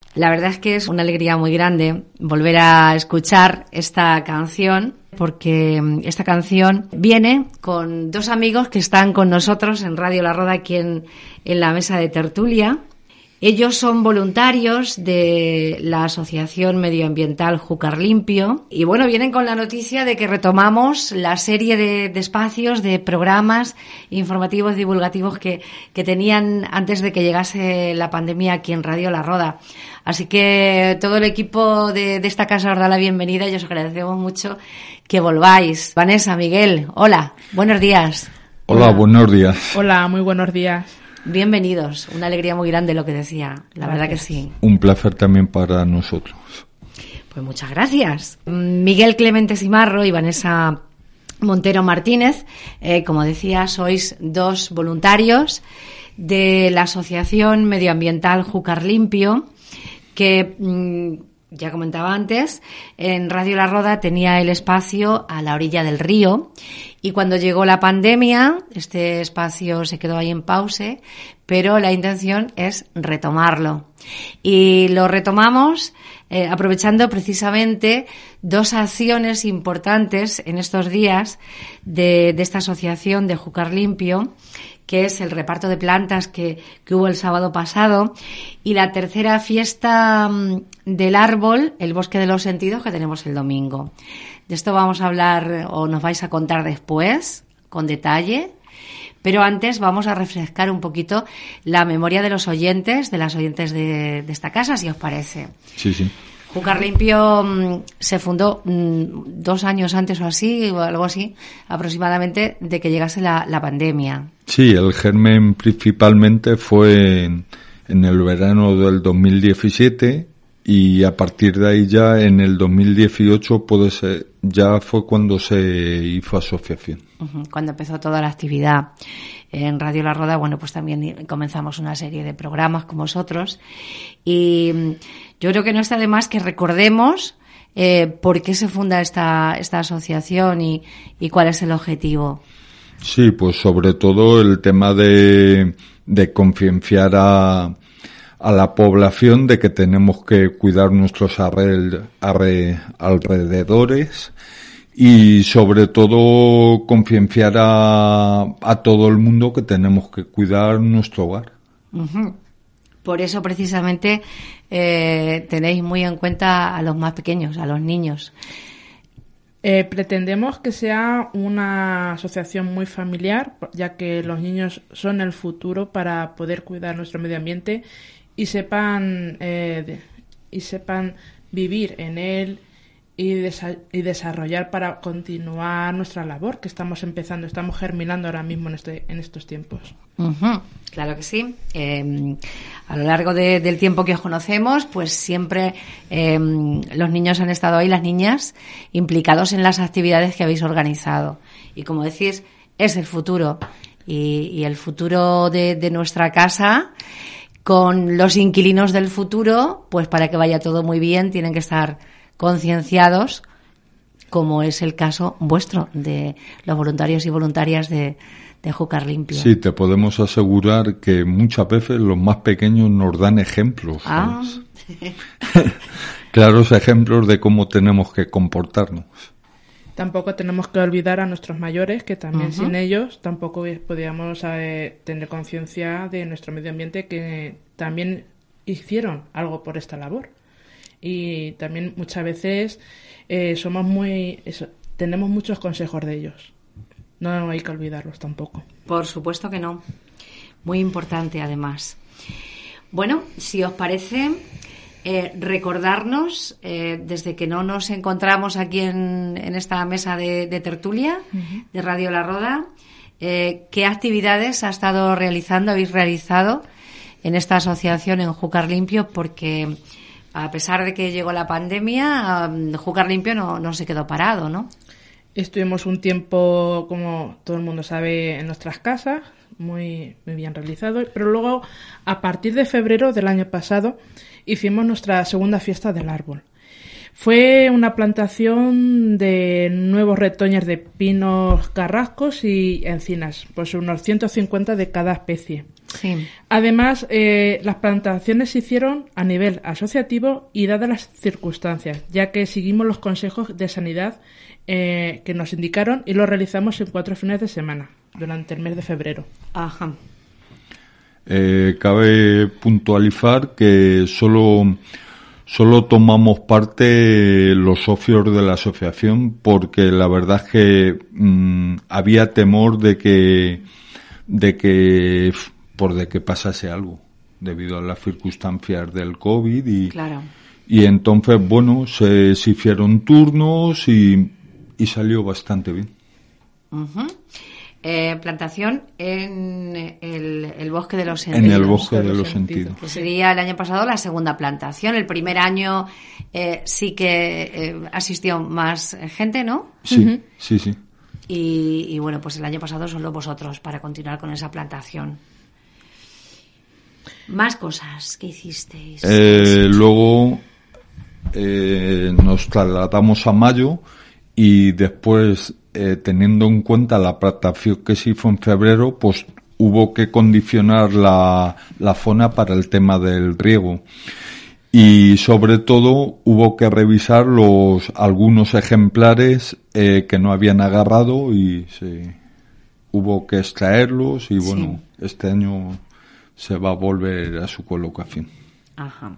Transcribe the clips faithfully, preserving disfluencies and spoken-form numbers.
La verdad es que es una alegría muy grande volver a escuchar esta canción, porque esta canción viene con dos amigos que están con nosotros en Radio La Roda, aquí en, en la mesa de tertulia. Ellos son voluntarios de la Asociación Medioambiental Júcar Limpio y bueno, vienen con la noticia de que retomamos la serie de, de espacios, de programas informativos divulgativos que, que tenían antes de que llegase la pandemia aquí en Radio La Roda. Así que todo el equipo de, de esta casa os da la bienvenida y os agradecemos mucho que volváis. Vanessa, Miguel, hola, buenos días. Hola, hola. Buenos días. Hola, muy buenos días. Bienvenidos, una alegría muy grande lo que decía, la verdad que sí. Un placer también para nosotros. Pues muchas gracias. Miguel Clemente Simarro y Vanessa Montero Martínez, eh, como decía, sois dos voluntarios de la Asociación Medioambiental Júcar Limpio, que mmm, ya comentaba antes, en Radio La Roda tenía el espacio a la orilla del río y cuando llegó la pandemia este espacio se quedó ahí en pause, pero la intención es retomarlo. Y lo retomamos eh, aprovechando precisamente dos acciones importantes en estos días de, de esta asociación de Júcar Limpio, que es el reparto de plantas que, que hubo el sábado pasado, y la tercera fiesta del árbol, el Bosque de los Sentidos, que tenemos el domingo. De esto vamos a hablar, o nos vais a contar después, con detalle, pero antes vamos a refrescar un poquito la memoria de los oyentes, de las oyentes de, de esta casa, si os parece. Sí, sí. Júcar Limpio mmm, se fundó mmm, dos años antes o así, o algo así, aproximadamente, de que llegase la, la pandemia. Sí, el germen principalmente fue en, en el verano del dos mil diecisiete y a partir de ahí ya en el dos mil dieciocho puede ser, ya fue cuando se hizo asociación. Uh-huh, cuando empezó toda la actividad. En Radio La Roda, bueno, pues también comenzamos una serie de programas con vosotros y yo creo que no está de más que recordemos eh, por qué se funda esta, esta asociación y, y cuál es el objetivo. Sí, pues sobre todo el tema de, de concienciar a, a la población de que tenemos que cuidar nuestros arre, arre, alrededores y sobre todo concienciar a, a todo el mundo que tenemos que cuidar nuestro hogar. Uh-huh. Por eso precisamente eh, tenéis muy en cuenta a los más pequeños, a los niños. Eh, pretendemos que sea una asociación muy familiar, ya que los niños son el futuro para poder cuidar nuestro medio ambiente y sepan eh, de, y sepan vivir en él y, desa- y desarrollar para continuar nuestra labor que estamos empezando, estamos germinando ahora mismo en este en estos tiempos. Uh-huh. Claro que sí. Eh, a lo largo de, del tiempo que os conocemos, pues siempre eh, los niños han estado ahí, las niñas, implicados en las actividades que habéis organizado. Y como decís, es el futuro. Y, y el futuro de, de nuestra casa, con los inquilinos del futuro, pues para que vaya todo muy bien, tienen que estar concienciados, como es el caso vuestro, de los voluntarios y voluntarias de, de Júcar Limpio. Sí, te podemos asegurar que muchas veces los más pequeños nos dan ejemplos. Ah. Claros ejemplos de cómo tenemos que comportarnos. Tampoco tenemos que olvidar a nuestros mayores, que también uh-huh. sin ellos tampoco podíamos eh, tener conciencia de nuestro medio ambiente, que también hicieron algo por esta labor. Y también muchas veces eh, somos muy eso, tenemos muchos consejos de ellos. No hay que olvidarlos tampoco. Por supuesto que no. Muy importante, además. Bueno, si os parece, eh, recordarnos, eh, desde que no nos encontramos aquí en, en esta mesa de, de tertulia, uh-huh. de Radio La Roda, eh, qué actividades ha estado realizando, habéis realizado en esta asociación en Júcar Limpio, porque a pesar de que llegó la pandemia, um, Júcar Limpio no, no se quedó parado, ¿no? Estuvimos un tiempo, como todo el mundo sabe, en nuestras casas, muy, muy bien realizado, pero luego, a partir de febrero del año pasado, hicimos nuestra segunda fiesta del árbol. Fue una plantación de nuevos retoños de pinos, carrascos y encinas, pues unos ciento cincuenta de cada especie. Sí. Además, eh, las plantaciones se hicieron a nivel asociativo y dadas las circunstancias, ya que seguimos los consejos de sanidad eh, que nos indicaron y lo realizamos en cuatro fines de semana durante el mes de febrero. Ajá. Eh, cabe puntualizar que solo... Solo tomamos parte los socios de la asociación porque la verdad es que mmm, había temor de que de que por de que pasase algo debido a las circunstancias del COVID y claro. Y entonces bueno se, se hicieron turnos y, y salió bastante bien. Uh-huh. Eh, plantación en el, el Bosque de los Sentidos. En el Bosque de los Sentidos. Que sería el año pasado la segunda plantación. El primer año eh, sí que eh, asistió más gente, ¿no? Sí, uh-huh. sí, sí. Y, y bueno, pues el año pasado solo vosotros para continuar con esa plantación. Más cosas que hicisteis. Eh, luego eh, nos trasladamos a Mayo y después... Eh, teniendo en cuenta la plantación que se hizo en febrero, pues hubo que condicionar la, la zona para el tema del riego. Y sobre todo hubo que revisar los algunos ejemplares eh, que no habían agarrado y se, hubo que extraerlos y bueno, sí. Este año se va a volver a su colocación. Ajá.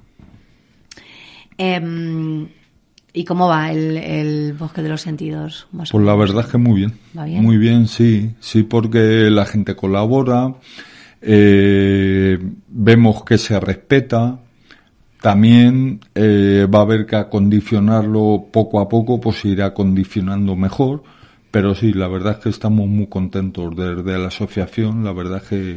Eh, ¿Y cómo va el, el Bosque de los Sentidos? Más pues la verdad es que muy bien. ¿Va bien? Muy bien, sí. Sí, porque la gente colabora, eh, vemos que se respeta. También eh, va a haber que acondicionarlo poco a poco, pues se irá acondicionando mejor. Pero sí, la verdad es que estamos muy contentos desde la asociación. La verdad es que...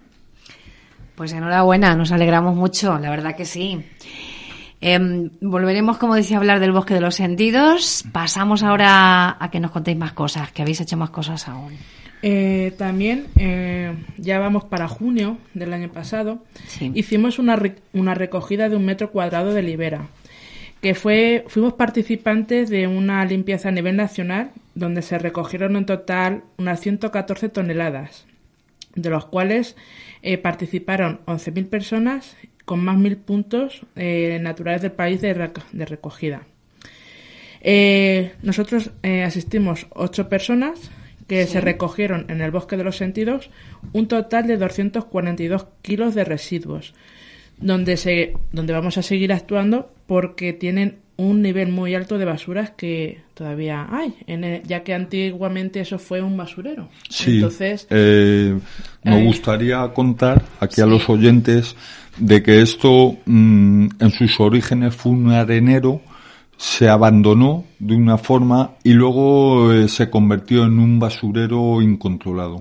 Pues enhorabuena, nos alegramos mucho, la verdad que sí. Eh, volveremos, como decía, a hablar del Bosque de los Sentidos. Pasamos ahora a que nos contéis más cosas, que habéis hecho más cosas aún. Eh, también, eh, ya vamos para junio del año pasado, sí. Hicimos una, re- una recogida de un metro cuadrado de libera, que fue, fuimos participantes de una limpieza a nivel nacional, donde se recogieron en total unas ciento catorce toneladas, de los cuales eh, participaron once mil personas con más mil puntos eh, naturales del país de, rec- de recogida. Eh, nosotros eh, asistimos ocho personas que sí. Se recogieron en el Bosque de los Sentidos un total de doscientos cuarenta y dos kilos de residuos, donde, se, donde vamos a seguir actuando porque tienen un nivel muy alto de basuras que todavía hay, en el, ya que antiguamente eso fue un basurero. Sí, entonces eh, me eh, gustaría contar aquí sí. a los oyentes de que esto mmm, en sus orígenes fue un arenero, se abandonó de una forma y luego eh, se convirtió en un basurero incontrolado.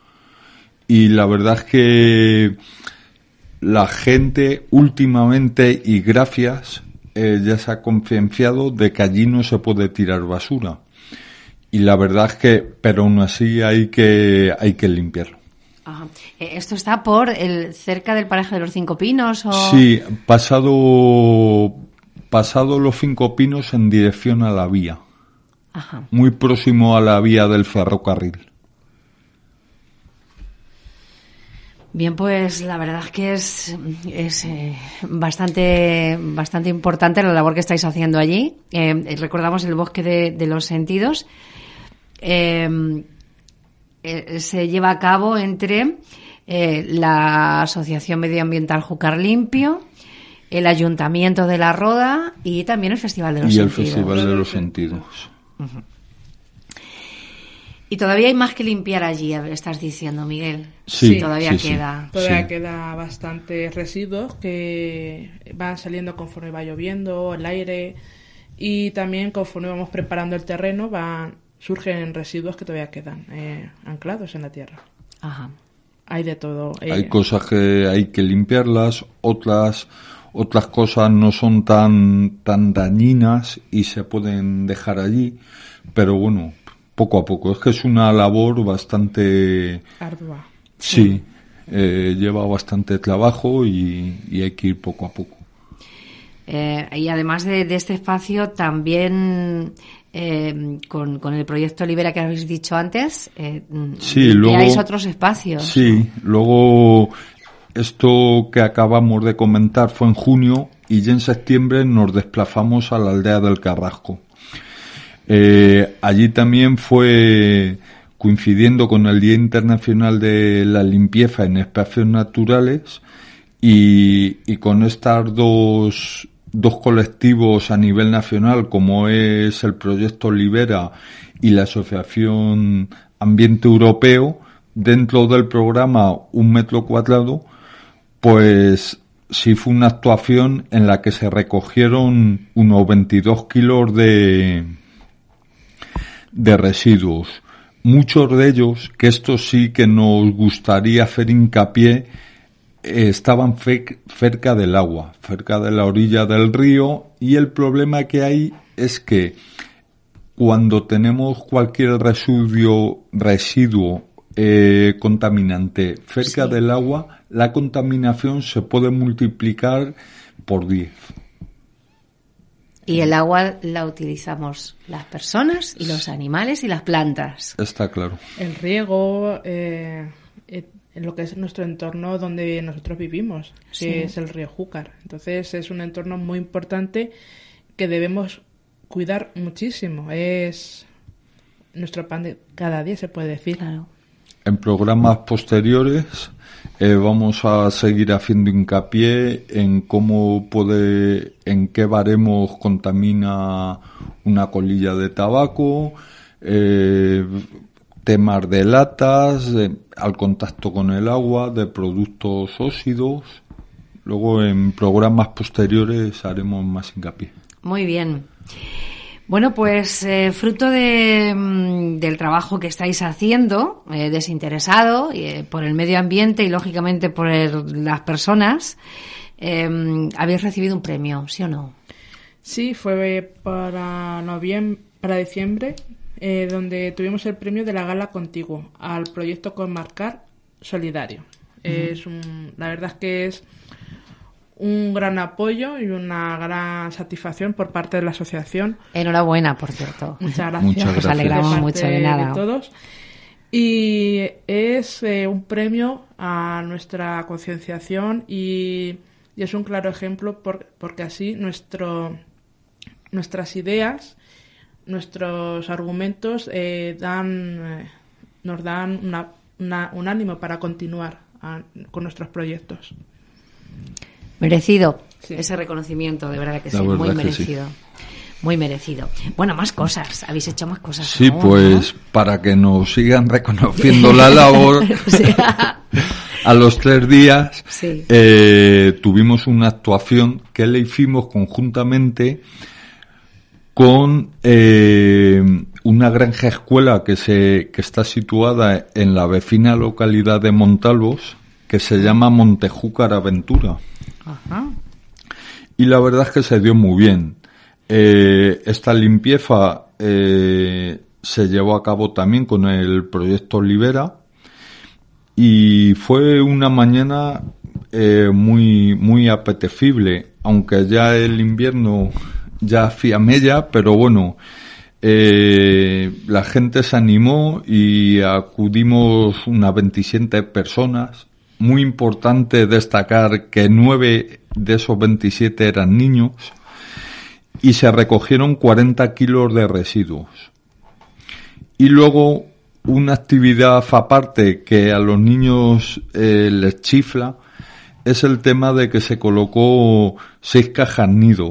Y la verdad es que la gente últimamente, y gracias, eh, ya se ha concienciado de que allí no se puede tirar basura. Y la verdad es que, pero aún así hay que, hay que limpiarlo. Ajá. ¿Esto está por el cerca del paraje de los Cinco Pinos? ¿O? Sí, pasado, pasado los Cinco Pinos en dirección a la vía. Ajá. Muy próximo a la vía del ferrocarril. Bien, pues la verdad es que es, es eh, bastante, bastante importante la labor que estáis haciendo allí. Eh, recordamos el Bosque de, de los Sentidos. Eh, eh, se lleva a cabo entre eh, la Asociación Medioambiental Júcar Limpio, el Ayuntamiento de La Roda y también el Festival de los y Sentidos. Y el Festival de los Sentidos. Uh-huh. Y todavía hay más que limpiar allí, estás diciendo, Miguel. Sí, sí todavía sí, queda. Sí. Todavía sí. queda bastantes residuos que van saliendo conforme va lloviendo, el aire, y también conforme vamos preparando el terreno van surgen residuos que todavía quedan eh, anclados en la tierra. Ajá. Hay de todo. Eh. Hay cosas que hay que limpiarlas, otras otras cosas no son tan tan dañinas y se pueden dejar allí, pero bueno, poco a poco. Es que es una labor bastante ardua. Sí, eh, lleva bastante trabajo y, y hay que ir poco a poco. Eh, y además de, de este espacio, también eh, con, con el proyecto Libera que habéis dicho antes, eh, sí, luego, otros espacios. Sí, luego esto que acabamos de comentar fue en junio y ya en septiembre nos desplazamos a la aldea del Carrasco. Eh, allí también fue coincidiendo con el Día Internacional de la Limpieza en Espacios Naturales y, y con estas dos, dos colectivos a nivel nacional, como es el Proyecto Libera y la Asociación Ambiente Europeo, dentro del programa Un Metro Cuadrado, pues sí fue una actuación en la que se recogieron unos veintidós kilos de, de residuos. Muchos de ellos, que esto sí que nos gustaría hacer hincapié, eh, estaban fe- cerca del agua, cerca de la orilla del río, y el problema que hay es que cuando tenemos cualquier residuo, residuo eh, contaminante cerca sí. del agua, la contaminación se puede multiplicar por diez. Y el agua la utilizamos las personas y los animales y las plantas. Está claro. El riego, eh, en lo que es nuestro entorno donde nosotros vivimos, sí. que es el río Júcar. Entonces es un entorno muy importante que debemos cuidar muchísimo. Es nuestro pan de cada día, se puede decir. Claro. En programas posteriores eh, vamos a seguir haciendo hincapié en cómo puede, en qué baremos contamina una colilla de tabaco, eh, temas de latas, eh, al contacto con el agua, de productos óxidos. Luego en programas posteriores haremos más hincapié. Muy bien. Bueno, pues eh, fruto de, del trabajo que estáis haciendo, eh, desinteresado, eh, por el medio ambiente y lógicamente por el, las personas, eh, habéis recibido un premio, ¿sí o no? Sí, fue para noviembre, para diciembre, eh, donde tuvimos el premio de la Gala Contiguo al proyecto Comarcar Solidario. Uh-huh. Es un, la verdad es que es un gran apoyo y una gran satisfacción por parte de la asociación. Enhorabuena, por cierto. Muchas gracias. Muchas gracias. Nos alegramos de mucho de nada. De todos. Y es eh, un premio a nuestra concienciación y, y es un claro ejemplo por, porque así nuestro, nuestras ideas, nuestros argumentos eh, dan, eh, nos dan una, una, un ánimo para continuar a, con nuestros proyectos. Merecido, sí. Ese reconocimiento, de verdad que la sí, verdad muy que merecido. Sí. Muy merecido. Bueno, más cosas, habéis hecho más cosas. Sí, aún, pues ¿no? Para que nos sigan reconociendo la labor, sí. A los tres días sí. eh, tuvimos una actuación que le hicimos conjuntamente con eh, una granja escuela que se que está situada en la vecina localidad de Montalvos, que se llama Montejúcar Aventura. Ajá. Y la verdad es que se dio muy bien. Eh, esta limpieza eh, se llevó a cabo también con el proyecto Libera y fue una mañana eh, muy muy apetecible, aunque ya el invierno ya hacía mella, pero bueno, eh, la gente se animó y acudimos unas veintisiete personas. Muy importante destacar que nueve de esos veintisiete eran niños y se recogieron cuarenta kilos de residuos. Y luego una actividad aparte que a los niños eh, les chifla es el tema de que se colocó seis cajas nidos.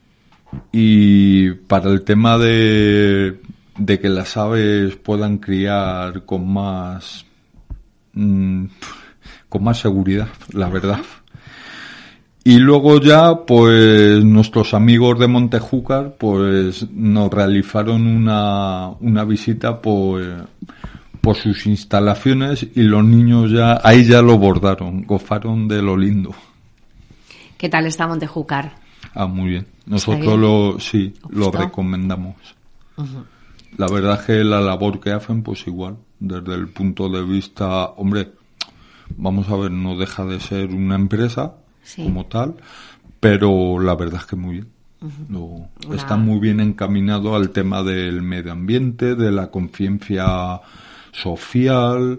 Y para el tema de, de que las aves puedan criar con más... Mmm, con más seguridad, la verdad. Y luego ya, pues, nuestros amigos de Montejúcar, pues, nos realizaron una, una visita por, por sus instalaciones y los niños ya, ahí ya lo bordaron, gozaron de lo lindo. ¿Qué tal está Montejúcar? Ah, muy bien. Nosotros lo, sí, lo recomendamos. Uh-huh. La verdad es que la labor que hacen, pues igual, desde el punto de vista, hombre, vamos a ver, no deja de ser una empresa sí. como tal, pero la verdad es que muy bien. Uh-huh. Lo, está muy bien encaminado al tema del medio ambiente, de la conciencia social,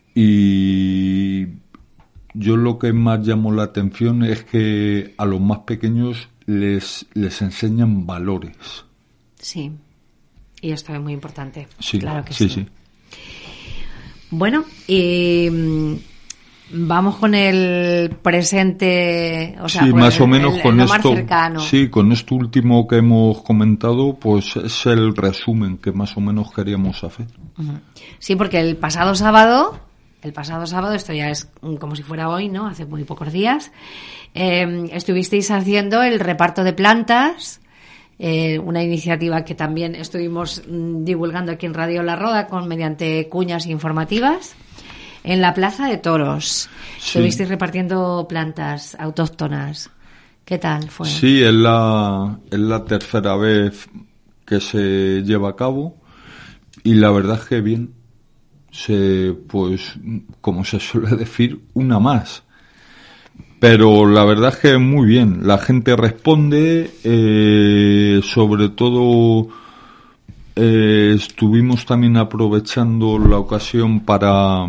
y yo lo que más llamó la atención es que a los más pequeños les, les enseñan valores. Sí, y esto es muy importante. Sí, claro que sí, sí. sí. Bueno, y vamos con el presente, o sea, sí, más el, o menos el, con el esto, más cercano. Sí, con esto último que hemos comentado, pues es el resumen que más o menos queríamos hacer. Uh-huh. Sí, porque el pasado sábado, el pasado sábado, esto ya es como si fuera hoy, ¿no? Hace muy pocos días, eh, estuvisteis haciendo el reparto de plantas. Eh, una iniciativa que también estuvimos mm, divulgando aquí en Radio La Roda con mediante cuñas informativas en la Plaza de Toros. Sí. Estuvisteis repartiendo plantas autóctonas. ¿Qué tal fue? Sí, es la, es la tercera vez que se lleva a cabo y la verdad es que bien. Se, pues, como se suele decir, una más. Pero la verdad es que muy bien, la gente responde, eh, sobre todo eh, estuvimos también aprovechando la ocasión para,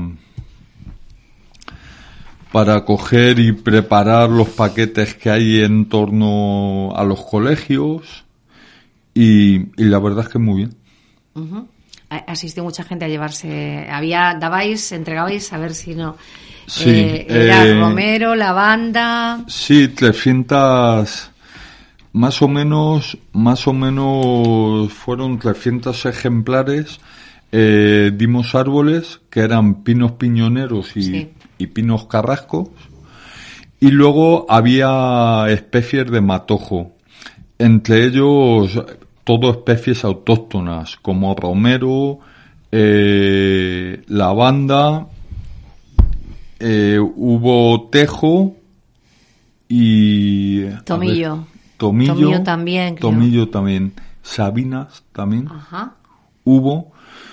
para coger y preparar los paquetes que hay en torno a los colegios y, y la verdad es que muy bien. Uh-huh. Asistió mucha gente a llevarse, había, dabais, entregabais, a ver si no... Sí, eh, era eh, romero, lavanda. Sí, trescientos, más o menos, más o menos fueron trescientos ejemplares. Eh, dimos árboles que eran pinos piñoneros y, sí. y pinos carrascos. Y luego había especies de matojo. Entre ellos, todo especies autóctonas, como romero, eh, lavanda. Eh, hubo tejo y tomillo. Ver, tomillo, tomillo también, creo. Tomillo también, sabinas también. Ajá. Hubo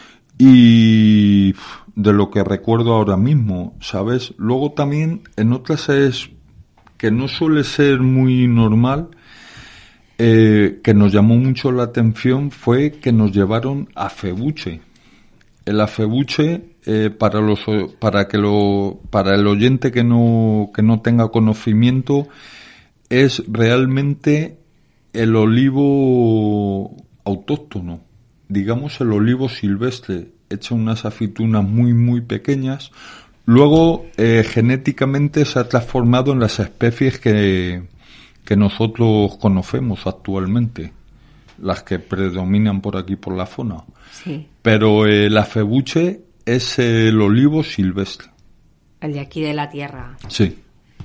y de lo que recuerdo ahora mismo, ¿sabes? Luego también en otras es que no suele ser muy normal, eh, que nos llamó mucho la atención fue que nos llevaron afebuche. El afebuche Eh, para los para que lo para el oyente que no que no tenga conocimiento es realmente el olivo autóctono, digamos el olivo silvestre, hecho unas aceitunas muy muy pequeñas, luego eh, genéticamente se ha transformado en las especies que que nosotros conocemos actualmente, las que predominan por aquí por la zona. Sí. Pero eh, el afebuche es el olivo silvestre. El de aquí de la tierra. Sí.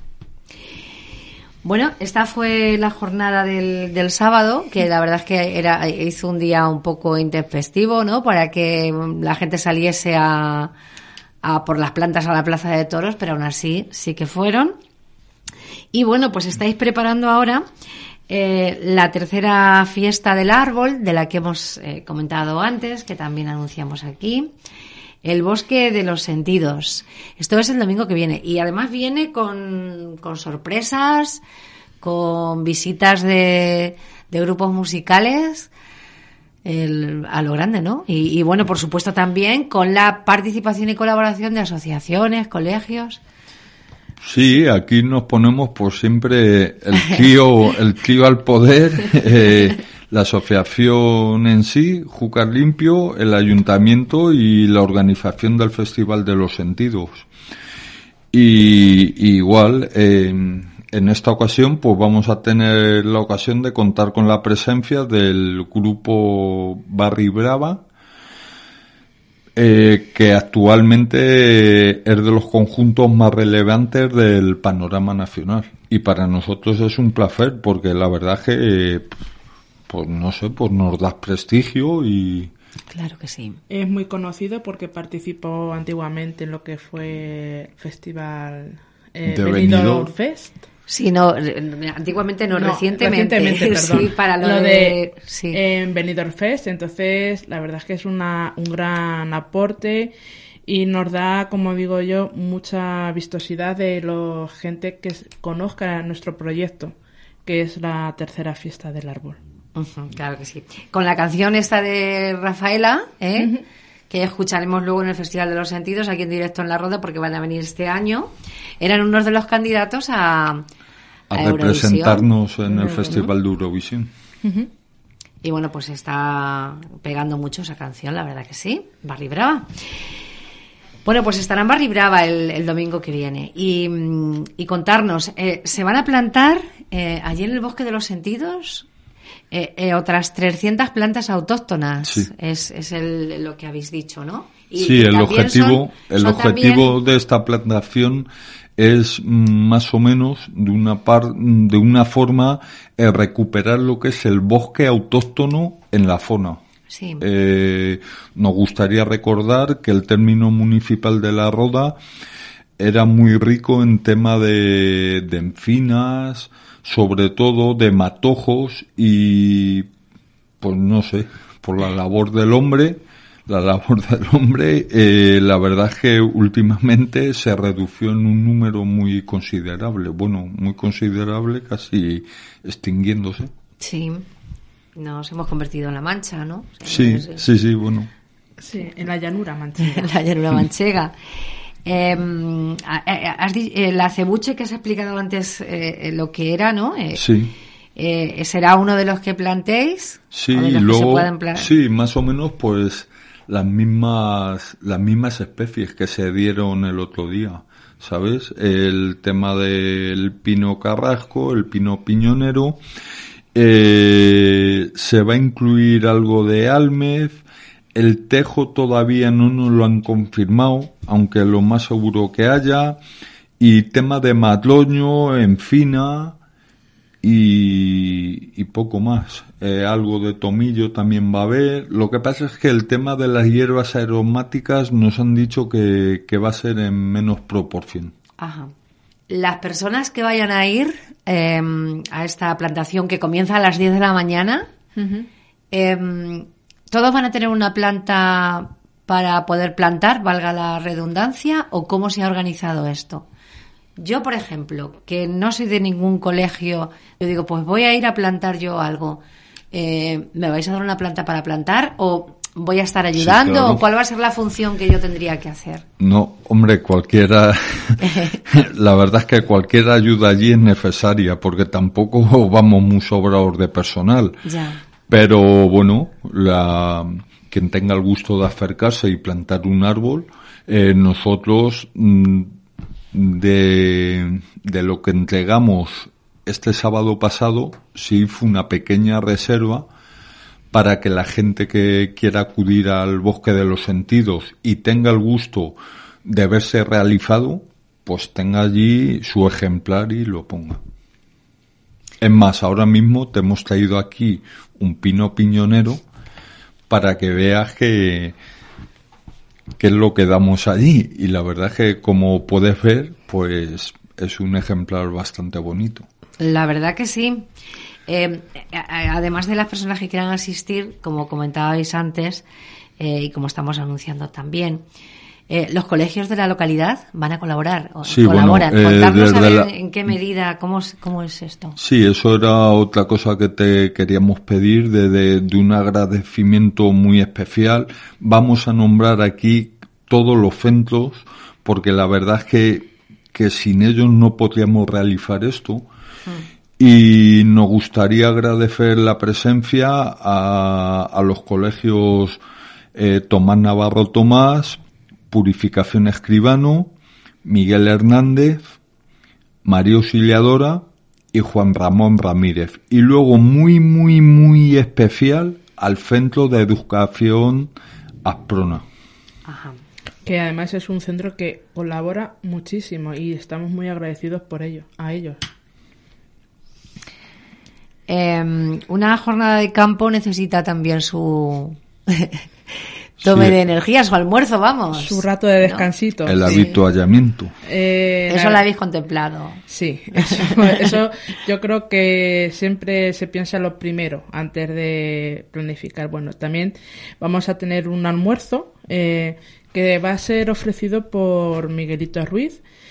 Bueno, esta fue la jornada del, del sábado, que la verdad es que era hizo un día un poco intempestivo, ¿no? Para que la gente saliese a, a por las plantas a la Plaza de Toros, pero aún así sí que fueron. Y bueno, pues estáis preparando ahora eh, la tercera fiesta del árbol, de la que hemos eh, comentado antes, que también anunciamos aquí. El Bosque de los Sentidos. Esto es el domingo que viene. Y además viene con, con sorpresas, con visitas de, de grupos musicales, el, a lo grande, ¿no? Y, y bueno, por supuesto también con la participación y colaboración de asociaciones, colegios. Sí, aquí nos ponemos por siempre el trío, el trío al poder, eh, la asociación en sí, Júcar Limpio, el ayuntamiento y la organización del Festival de los Sentidos. Y, y igual, eh, en esta ocasión, pues vamos a tener la ocasión de contar con la presencia del grupo Barri Brava, eh, que actualmente es de los conjuntos más relevantes del panorama nacional. Y para nosotros es un placer, porque la verdad es que... Eh, pues no sé, pues nos das prestigio y... Claro que sí. Es muy conocido porque participó antiguamente en lo que fue el festival eh, de Benidorm Benidorm Fest. Sí, no, antiguamente no, no recientemente. recientemente perdón. Sí, para lo, lo de, de sí. En Benidorm Fest, entonces la verdad es que es una, un gran aporte y nos da, como digo yo, mucha vistosidad de la gente que conozca nuestro proyecto. que es la tercera fiesta del árbol. Uh-huh, claro que sí. Con la canción esta de Rafaela, ¿eh? Uh-huh. que escucharemos luego en el Festival de los Sentidos, aquí en directo en La Roda, porque van a venir este año, eran unos de los candidatos a, a, a representarnos en el Festival de Eurovisión. Uh-huh. Y bueno, pues está pegando mucho esa canción, la verdad que sí, Barri Brava. Bueno, pues estará en Barri Brava el, el domingo que viene. Y, y contarnos, eh, ¿se van a plantar eh, allí en el Bosque de los Sentidos eh, eh, otras trescientas plantas autóctonas? Sí. Es, es el, lo que habéis dicho, ¿no? Y, sí, y el objetivo, son, el son objetivo también... de esta plantación es más o menos de una par, de una forma eh, recuperar lo que es el bosque autóctono en la zona. Sí. Eh, nos gustaría recordar que el término municipal de La Roda era muy rico en tema de, de encinas, sobre todo de matojos y, pues no sé, por la labor del hombre, la labor del hombre, eh, la verdad es que últimamente se redució en un número muy considerable, bueno, muy considerable, casi extinguiéndose. Sí. Nos hemos convertido en la Mancha, ¿no? Sí, es, es... sí, sí, bueno. Sí, en la llanura manchega. En la llanura manchega. eh, has, el acebuche que has explicado antes eh, lo que era, ¿no? Eh, sí. Eh, ¿Será uno de los que plantéis? Sí, y luego, sí, más o menos, pues las mismas, las mismas especies que se dieron el otro día, ¿sabes? El tema del pino carrasco, el pino piñonero. Eh, se va a incluir algo de álmez, el tejo todavía no nos lo han confirmado, aunque lo más seguro que haya, y tema de madroño, encina y, y poco más. Eh, algo de tomillo también va a haber. Lo que pasa es que el tema de las hierbas aromáticas nos han dicho que, que va a ser en menos proporción. Ajá. Las personas que vayan a ir eh, a esta plantación que comienza a las diez de la mañana, uh-huh. eh, ¿todos van a tener una planta para poder plantar, valga la redundancia, o cómo se ha organizado esto? Yo, por ejemplo, que no soy de ningún colegio, yo digo, pues voy a ir a plantar yo algo. Eh, ¿Me vais a dar una planta para plantar o voy a estar ayudando? Sí, claro. ¿O cuál va a ser la función que yo tendría que hacer? No, hombre, cualquiera... la verdad es que cualquier ayuda allí es necesaria, porque tampoco vamos muy sobrados de personal. Ya. Pero, bueno, la quien tenga el gusto de acercarse y plantar un árbol, eh, nosotros, de, de lo que entregamos este sábado pasado, sí fue una pequeña reserva para que la gente que quiera acudir al Bosque de los Sentidos y tenga el gusto de verse realizado, pues tenga allí su ejemplar y lo ponga. Es más, ahora mismo te hemos traído aquí un pino piñonero para que veas que, que es lo que damos allí. Y la verdad es que, como puedes ver, pues es un ejemplar bastante bonito. La verdad que sí. Eh, además de las personas que quieran asistir, como comentabais antes, eh, y como estamos anunciando también, eh, los colegios de la localidad van a colaborar, o sí, colaboran. Bueno, eh, Contarnos a ver la... en qué medida, cómo, cómo es esto. Sí, eso era otra cosa que te queríamos pedir, de, de, de un agradecimiento muy especial. Vamos a nombrar aquí todos los centros, porque la verdad es que, que sin ellos no podríamos realizar esto. Mm. Y nos gustaría agradecer la presencia a, a los colegios eh, Tomás Navarro Tomás, Purificación Escribano, Miguel Hernández, María Auxiliadora y Juan Ramón Ramírez. Y luego muy, muy, muy especial al Centro de Educación Asprona. Ajá. Que además es un centro que colabora muchísimo y estamos muy agradecidos por ello, a ellos. Eh, una jornada de campo necesita también su tome sí. de energía, su almuerzo, vamos. Su rato de descansito. ¿No? El sí. habituallamiento. Eh, eso lo habéis contemplado. Sí, eso, eso yo creo que siempre se piensa lo primero antes de planificar. Bueno, también vamos a tener un almuerzo eh, que va a ser ofrecido por Miguelito Ruiz,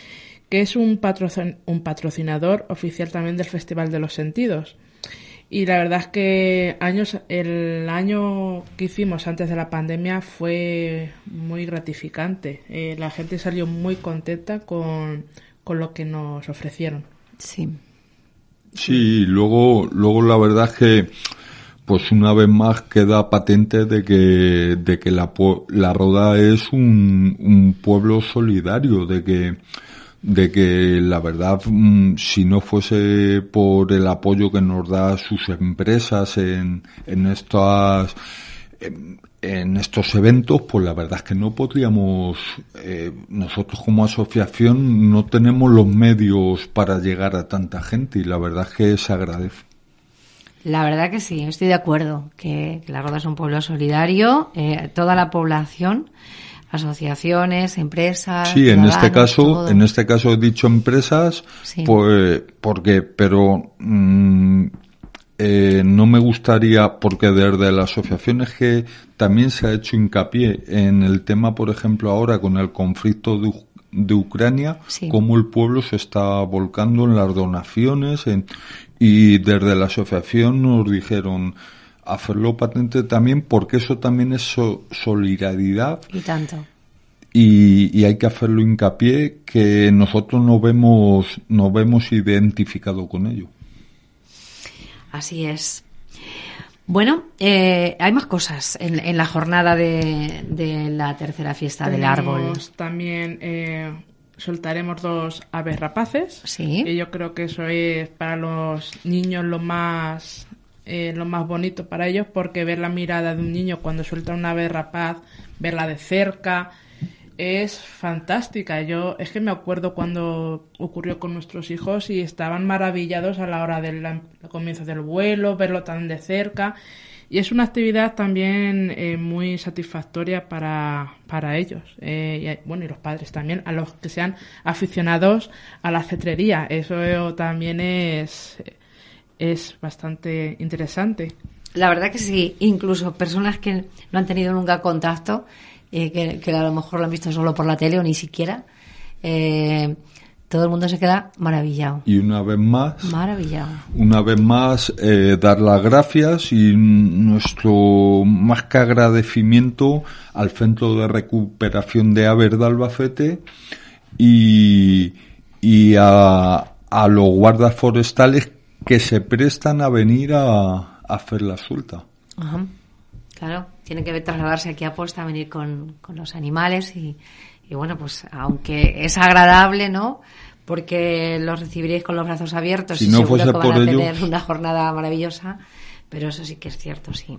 que es un, patrocin- un patrocinador oficial también del Festival de los Sentidos. Y la verdad es que años el año que hicimos antes de la pandemia fue muy gratificante. Eh, la gente salió muy contenta con, con lo que nos ofrecieron. Sí. Sí, luego, luego la verdad es que, pues una vez más queda patente de que, de que la, la Roda es un, un pueblo solidario, de que, de que la verdad, si no fuese por el apoyo que nos da sus empresas en, en estas, en, en estos eventos, pues la verdad es que no podríamos, eh, nosotros como asociación no tenemos los medios para llegar a tanta gente y la verdad es que se agradece. La verdad que sí, estoy de acuerdo, que La Roda es un pueblo solidario, eh, toda la población, asociaciones, empresas. Sí, en este caso, todo. en este caso he dicho empresas, sí. Pues porque, pero mmm, eh, no me gustaría, porque desde la asociación es que también se ha hecho hincapié en el tema, por ejemplo, ahora con el conflicto de, de Ucrania, sí. Cómo el pueblo se está volcando en las donaciones, en, y desde la asociación nos dijeron hacerlo patente también porque eso también es so, solidaridad. Y tanto. Y, y hay que hacerlo hincapié que nosotros nos vemos, nos vemos identificados con ello. Así es. Bueno, eh, hay más cosas en, en la jornada de, de la tercera fiesta Tenemos del árbol. También eh, soltaremos dos aves rapaces. Sí. Y yo creo que eso es para los niños lo más... Eh, lo más bonito para ellos, porque ver la mirada de un niño cuando suelta una ave rapaz, verla de cerca, es fantástica. Yo es que me acuerdo cuando ocurrió con nuestros hijos y estaban maravillados a la hora del comienzo del vuelo, verlo tan de cerca, y es una actividad también eh, muy satisfactoria para, para ellos, eh, y, bueno, y los padres también, a los que sean aficionados a la cetrería. Eso también es... es bastante interesante. La verdad que sí, incluso personas que no han tenido nunca contacto, eh, que, que a lo mejor lo han visto solo por la tele o ni siquiera, eh, todo el mundo se queda maravillado. Y una vez más, maravillado. Una vez más, eh, dar las gracias y nuestro más que agradecimiento al Centro de Recuperación de Aves de Albacete y, y a, a los guardas forestales que se prestan a venir a, a hacer la suelta. Ajá. Claro, tienen que trasladarse aquí a posta, a venir con, con los animales y, y bueno, pues aunque es agradable, ¿no? Porque los recibiréis con los brazos abiertos si y no seguro fuese que van por a ellos... tener una jornada maravillosa, pero eso sí que es cierto, sí.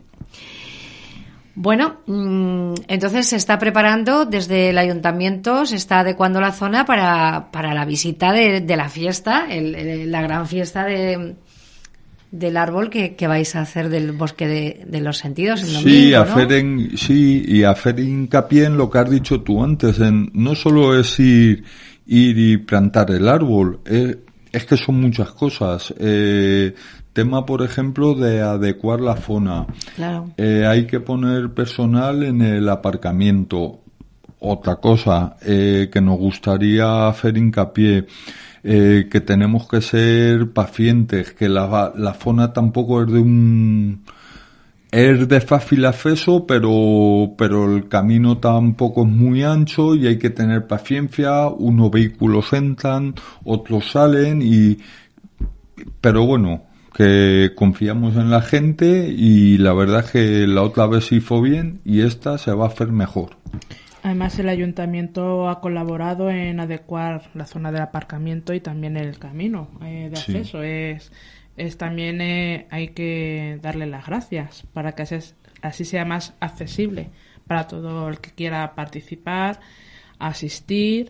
Bueno, entonces se está preparando desde el ayuntamiento, se está adecuando la zona para, para la visita de, de la fiesta, el, el, la gran fiesta de, del árbol que, que vais a hacer del bosque de, de los sentidos el domingo, sí, ¿no? hacer en, sí, y hacer hincapié en lo que has dicho tú antes, en no solo es ir, ir y plantar el árbol, es, es que son muchas cosas. Eh, Tema, por ejemplo, de adecuar la zona. Claro. Eh, hay que poner personal en el aparcamiento. Otra cosa eh, que nos gustaría hacer hincapié, eh, que tenemos que ser pacientes, que la, la zona tampoco es de un... es de fácil acceso, pero, pero el camino tampoco es muy ancho y hay que tener paciencia. Unos vehículos entran, otros salen y... pero bueno... que confiamos en la gente y la verdad es que la otra vez se hizo bien y esta se va a hacer mejor. Además, el ayuntamiento ha colaborado en adecuar la zona del aparcamiento y también el camino eh, de acceso. Sí. Es, es también eh, hay que darle las gracias para que así, así sea más accesible para todo el que quiera participar, asistir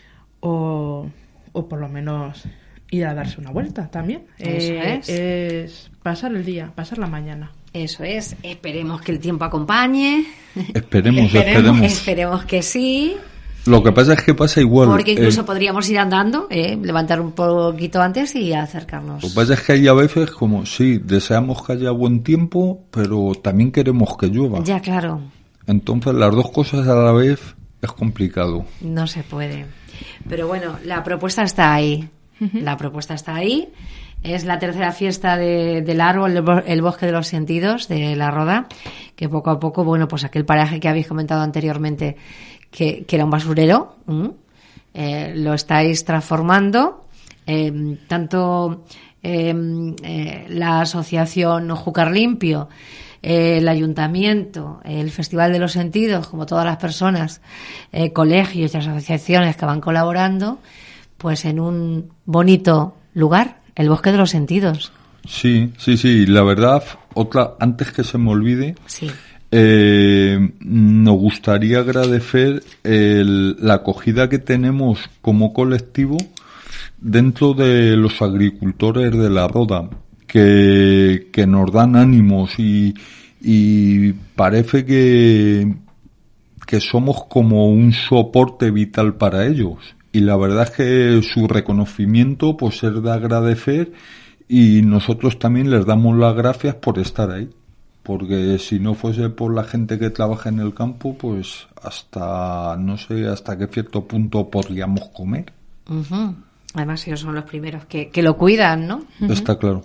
o, o por lo menos ir a darse una vuelta también. Eso eh, es. Es pasar el día, pasar la mañana. Eso es. Esperemos que el tiempo acompañe. Esperemos, esperemos. Esperemos, esperemos que sí. Lo que pasa es que pasa igual. Porque incluso eh, podríamos ir andando, eh, levantar un poquito antes y acercarnos. Lo que pasa es que hay a veces como, sí, deseamos que haya buen tiempo, pero también queremos que llueva. Ya, claro. Entonces las dos cosas a la vez es complicado. No se puede. Pero bueno, la propuesta está ahí. Uh-huh. La propuesta está ahí. Es la tercera fiesta de, del árbol, el Bosque de los Sentidos, de La Roda, que poco a poco, bueno, pues aquel paraje que habéis comentado anteriormente, que, que era un basurero, ¿m? eh, lo estáis transformando. Eh, tanto eh, eh, la asociación Júcar Limpio, eh, el ayuntamiento, el Festival de los Sentidos, como todas las personas, eh, colegios y asociaciones que van colaborando, pues en un bonito lugar, el Bosque de los Sentidos. Sí, sí, sí. La verdad, otra, antes que se me olvide, sí. eh, nos gustaría agradecer el, la acogida que tenemos como colectivo dentro de los agricultores de La Roda, que, que nos dan ánimos y, y parece que, que somos como un soporte vital para ellos. Y la verdad es que su reconocimiento pues es de agradecer, y nosotros también les damos las gracias por estar ahí, porque si no fuese por la gente que trabaja en el campo, pues hasta no sé hasta qué cierto punto podríamos comer. Uh-huh. Además ellos son los primeros que, que lo cuidan, ¿no? Uh-huh. Está claro.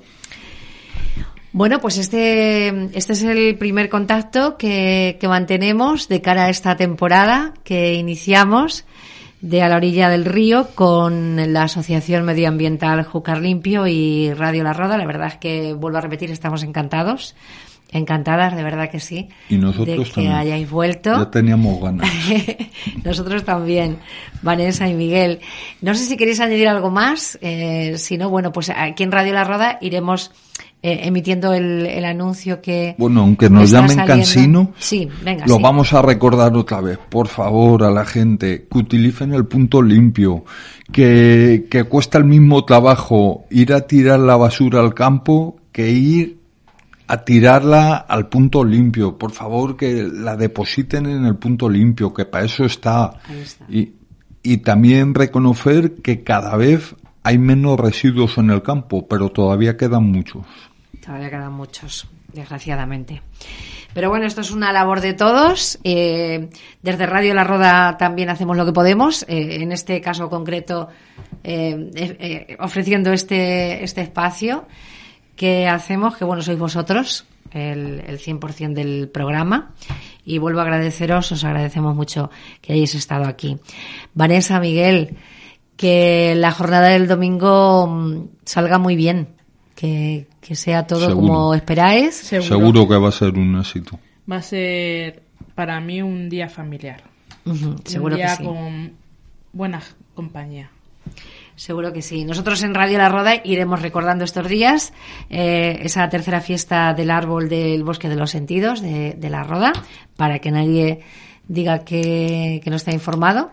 Bueno, pues este este es el primer contacto que, que mantenemos de cara a esta temporada que iniciamos de A la Orilla del Río con la Asociación Medioambiental Júcar Limpio y Radio La Roda. La verdad es que, vuelvo a repetir, estamos encantados, encantadas, de verdad que sí, y nosotros de que también hayáis vuelto. Ya teníamos ganas. Nosotros también, Vanessa y Miguel. No sé si queréis añadir algo más, eh, si no, bueno, pues aquí en Radio La Roda iremos Eh, emitiendo el, el anuncio que... Bueno, aunque nos llamen saliendo. cansino, sí, venga, lo sí. vamos a recordar otra vez. Por favor, a la gente, que utilicen el punto limpio, que, que cuesta el mismo trabajo ir a tirar la basura al campo que ir a tirarla al punto limpio. Por favor, que la depositen en el punto limpio, que para eso está. Ahí está. Y, y también reconocer que cada vez hay menos residuos en el campo, pero todavía quedan muchos. Todavía quedan muchos, desgraciadamente. Pero bueno, esto es una labor de todos. Eh, desde Radio La Roda también hacemos lo que podemos. Eh, en este caso concreto, eh, eh, ofreciendo este este espacio que hacemos, que bueno, sois vosotros, el, el cien por ciento del programa. Y vuelvo a agradeceros, os agradecemos mucho que hayáis estado aquí. Vanessa, Miguel, que la jornada del domingo salga muy bien. Que, que sea todo Seguro. como esperáis. Seguro. Seguro que va a ser un éxito. Va a ser para mí un día familiar. Uh-huh, seguro un día que sí. con buena compañía. Seguro que sí. Nosotros en Radio La Roda iremos recordando estos días eh, esa tercera fiesta del árbol del Bosque de los Sentidos de, de La Roda, para que nadie diga que, que no está informado.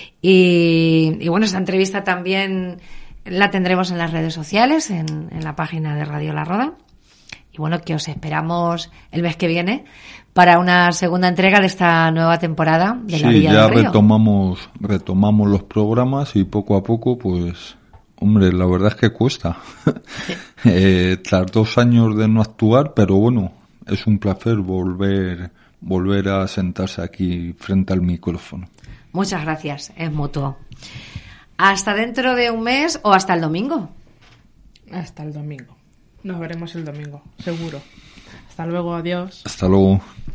Y, y bueno, esta entrevista también la tendremos en las redes sociales, en, en la página de Radio La Roda. Y bueno, que os esperamos el mes que viene para una segunda entrega de esta nueva temporada de sí, La Orilla ya del Río. retomamos, retomamos los programas y poco a poco, pues, hombre, la verdad es que cuesta. eh, tras dos años de no actuar, pero bueno, es un placer volver, volver a sentarse aquí frente al micrófono. Muchas gracias, es mutuo. Hasta dentro de un mes o hasta el domingo. Hasta el domingo. Nos veremos el domingo, seguro. Hasta luego, adiós. Hasta luego.